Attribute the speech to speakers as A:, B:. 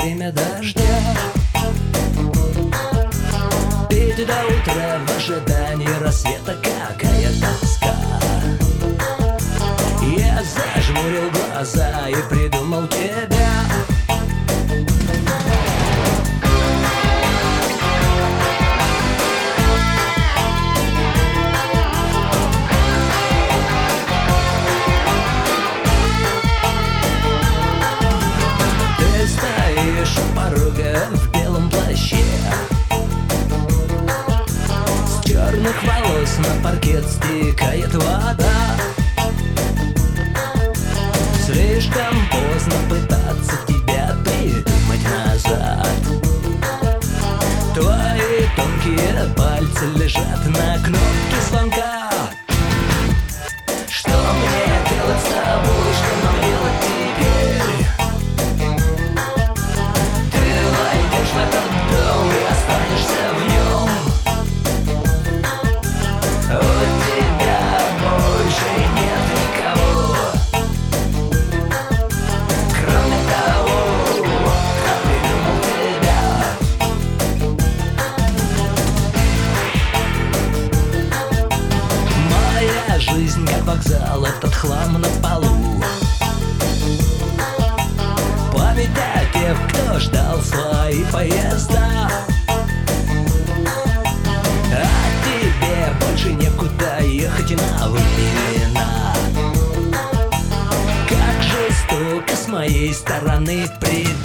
A: время дождя. Пить до утра в ожидании рассвета, какая тоска. Я зажмурил глаза и придумал тебя. Ты стоишь у порога в белом плаще, с черных волос на паркет стекает вода. Слишком поздно пытаться тебя придумать назад. Твои тонкие пальцы лежат на кнопке звонка. Что мне делать с тобой, что нам делать теперь? Ты войдешь в этот дом и останешься в нем. У тебя больше нет никого. Жизнь как вокзал, этот хлам на полу. Память о тех, кто ждал свои поезда. А тебе больше некуда ехать на времена. Как жестоко с моей стороны предать.